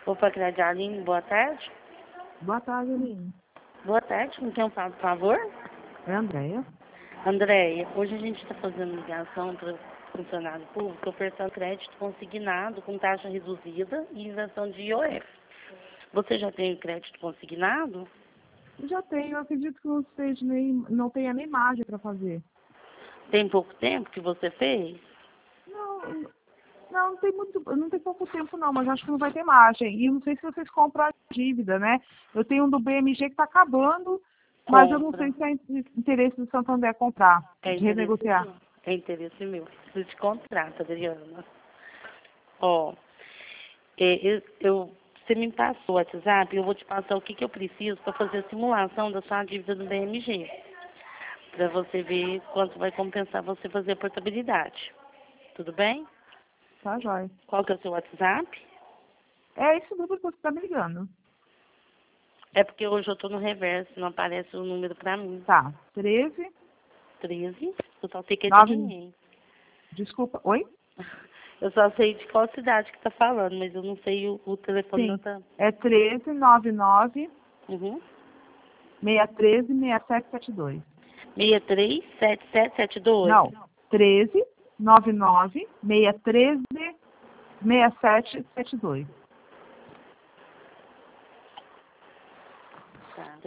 Opa, Aline, boa tarde. Boa tarde, Aline. Boa tarde, com quem eu falo, por favor? É a Andréia. Andréia, hoje a gente está fazendo ligação para funcionário público ofertando crédito consignado com taxa reduzida e isenção de IOF. Você já tem crédito consignado? Já tenho, eu acredito que vocês não tenha nem margem para fazer. Tem pouco tempo que você fez? Não tem pouco tempo não, mas acho que não vai ter margem. E eu não sei se vocês compram a dívida, né? Eu tenho um do BMG que está acabando, mas eu não sei se é interesse do Santander comprar, renegociar. É interesse meu. Preciso de contrato, Adriana. Ó, você me passou o WhatsApp, eu vou te passar o que eu preciso para fazer a simulação da sua dívida do BMG. Para você ver quanto vai compensar você fazer a portabilidade. Tudo bem? Tá, jóia. Qual que é o seu WhatsApp? É esse número que você está me ligando. É porque hoje eu estou no reverso, não aparece o número para mim. Tá, 13. 13. Eu só sei que é 9... de ninguém. Desculpa, oi? Eu só sei de qual cidade que tá falando, mas eu não sei o telefone Sim, da outra. é 1399 Uhum. 613 6772. 637772? Não, 1399 613 6772. Tá,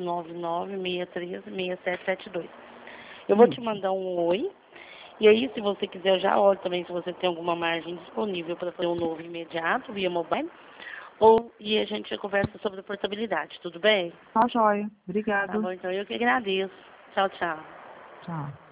1399-613-6772. Eu vou te mandar um oi. E aí, se você quiser, eu já olho também se você tem alguma margem disponível para fazer um novo imediato via mobile. E a gente conversa sobre a portabilidade, tudo bem? Tá, joia. Tá Obrigado. bom, então eu que agradeço. Tchau, tchau. Tchau.